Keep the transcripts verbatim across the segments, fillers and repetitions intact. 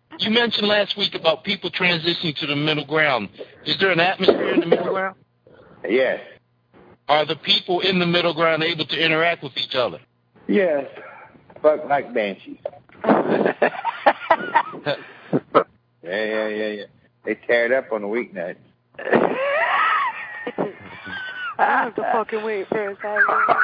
You mentioned last week about people transitioning to the middle ground. Is there an atmosphere in the middle ground? Yes. Are the people in the middle ground able to interact with each other? Yes. Fuck like banshees. yeah, yeah, yeah, yeah. They tear it up on the weeknights. I have to fucking wait for a second.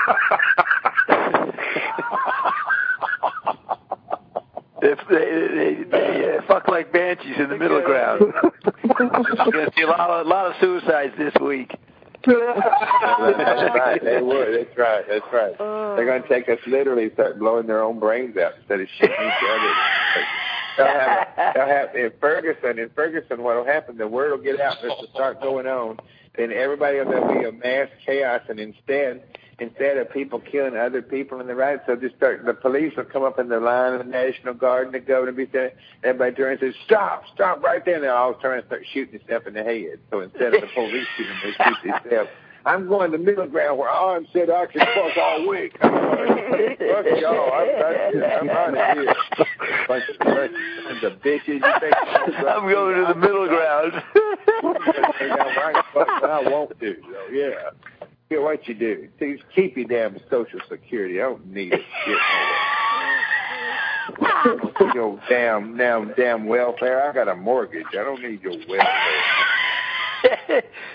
If they, they, they uh, fuck like banshees in the middle ground. You're going to see a lot, of, a lot of suicides this week. That's right. They would. That's right. That's right. Uh, They're going to take us literally start blowing their own brains out instead of shooting each other. They'll have, they'll have in Ferguson. In Ferguson, what will happen? The word will get out. This will start going on. Then everybody will be a mass chaos, and instead. Instead of people killing other people in the right, so just start, the police will come up in the line of the National Guard and the governor will be saying, everybody turns and says, stop, stop right there. And they'll all turn and start shooting themselves in the head. So instead of the police shooting them, they shoot themselves. I'm going to middle ground where Arm said I can fuck all week. I'm going, fuck y'all. I'm out here. I'm out of here. Bunch of, bunch of bitches. You think I'm going to the middle ground. I won't do, though. Yeah. Here, what you do? Just keep your damn Social Security. I don't need it. Shit, your damn, damn, damn welfare. I got a mortgage. I don't need your welfare.